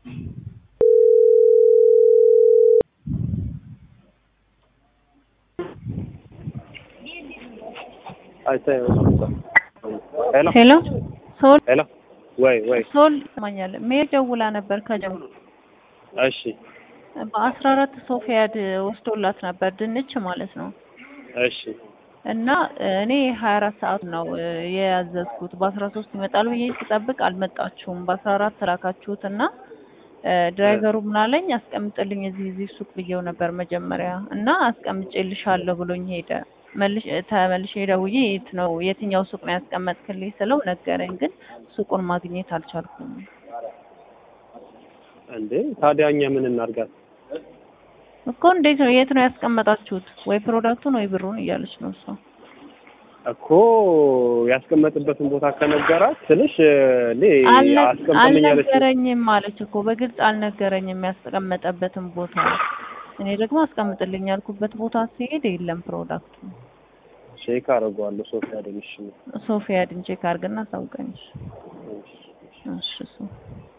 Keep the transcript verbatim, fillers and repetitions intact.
ሄሎ ሄሎ ሶል ሄሎ ወይ ወይ ሶል ማኛለ ሜል ደውላ ነበር ከጀም እሺ በአስራ አራት ሶፊያድ ወስዶላት ነበር ድንች ማለት ነው። እሺ እና እኔ ሀያ አራት ሰዓት ነው የያዘዝኩት በአስራ ሶስት ይመጣል ብዬ ስጠብቅ አልመጣችሁም በአስራ አራት ተራካችሁትና ድራይቨሩ ምን አለኝ አስቀምጥልኝ እዚህ እዚህ ሱቅ ብዬው ነበር መጀመሪያ እና አስቀምጬልሻለሁ ብሎኝ ሄደ። መልሽ ተመልሼ ደውዬ የት ነው የትኛው ሱቅ ነው ያስቀመጥክልኝ ስለው ነገረኝ ግን ሱቁን ማግኘት አልቻልኩም። እንዴ ታዲያኛ ምን እናርጋት እኮ እንዴት ነው የት ነው ያስቀመጣችሁት ወይ ፕሮዳክቱን ወይ ብሩን እያለች ነው እሷ እኮ ያስቀመጥበትን ቦታ ከነገራት ትንሽ እኔ አስቀምጥልኝ አለች አልነገረኝም ማለት እኮ በግልጽ አልነገረኝም ያስቀመጠበትን ቦታ እኔ ደግሞ አስቀምጥልኝ ያልኩበት ቦታ ሲሄድ የለም ፕሮዳክቱ ቼክ አደርገዋለሁ ሶፊያ ደንሽ ሶፊያ ድንቼ ካርግና ታውቀኝሽ እሺ እሺ